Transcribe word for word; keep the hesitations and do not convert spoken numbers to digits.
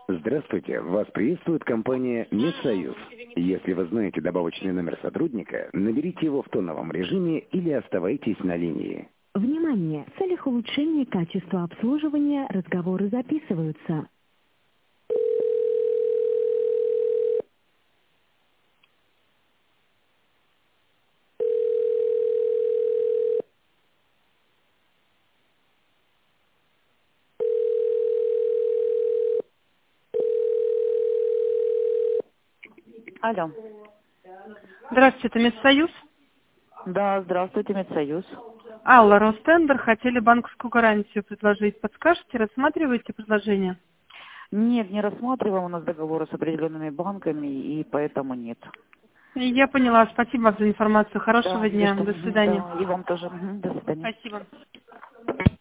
Здравствуйте, вас приветствует компания «Медсоюз». Если вы знаете добавочный номер сотрудника, наберите его в тоновом режиме или оставайтесь на линии. Внимание! В целях улучшения качества обслуживания разговоры записываются. Алло. Здравствуйте, это Медсоюз. Да, здравствуйте, Медсоюз. Алла, Ростендер, хотели банковскую гарантию предложить. Подскажете, рассматриваете предложение? Нет, не рассматриваем, у нас договоры с определенными банками, и поэтому нет. Я поняла. Спасибо вам за информацию. Хорошего Да, дня. что, До свидания. да, и вам тоже. Мгм, до свидания. Спасибо.